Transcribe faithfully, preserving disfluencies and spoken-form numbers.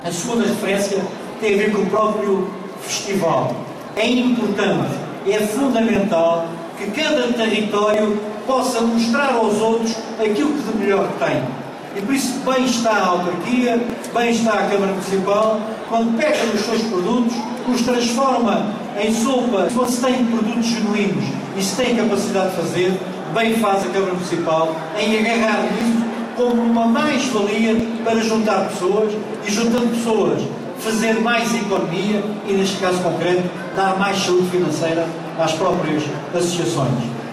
A segunda referência tem a ver com o próprio festival. É importante, é fundamental que cada território possa mostrar aos outros aquilo que de melhor tem. E por isso bem está a autarquia, bem está a Câmara Municipal, quando pega nos seus produtos, os transforma em sopa. Se se tem produtos genuínos e se tem capacidade de fazer, bem faz a Câmara Municipal em agarrar nisso como uma mais-valia para juntar pessoas e, juntando pessoas, fazer mais economia e, neste caso concreto, dar mais saúde financeira às próprias associações.